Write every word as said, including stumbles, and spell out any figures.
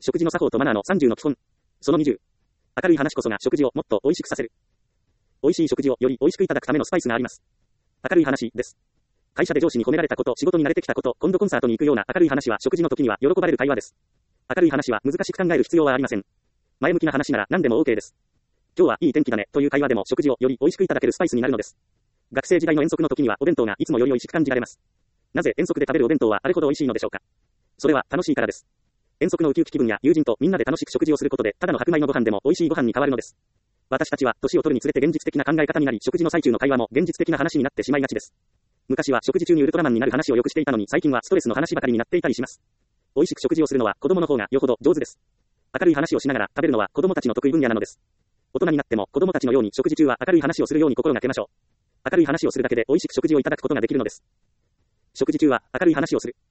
食事の作法とマナーのさんじゅうの基本。そのにじゅう。明るい話こそが食事をもっと美味しくさせる。美味しい食事をより美味しくいただくためのスパイスがあります。明るい話です。会社で上司に褒められたこと、仕事に慣れてきたこと、今度コンサートに行くような明るい話は食事の時には喜ばれる会話です。明るい話は難しく考える必要はありません。前向きな話なら何でも OK です。今日はいい天気だねという会話でも食事をより美味しくいただけるスパイスになるのです。学生時代の遠足の時にはお弁当がいつもより美味しく感じられます。なぜ遠足で食べるお弁当はあれほど美味しいのでしょうか。それは楽しいからです。遠足のウキウキ気分や友人とみんなで楽しく食事をすることで、ただの白米のご飯でも美味しいご飯に変わるのです。私たちは年を取るにつれて現実的な考え方になり、食事の最中の会話も現実的な話になってしまいがちです。昔は食事中にウルトラマンになる話をよくしていたのに、最近はストレスの話ばかりになっていたりします。美味しく食事をするのは子供の方がよほど上手です。明るい話をしながら食べるのは子供たちの得意分野なのです。大人になっても子供たちのように食事中は明るい話をするように心がけましょう。明るい話をするだけで美味しく食事をいただくことができるのです。食事中は明るい話をする。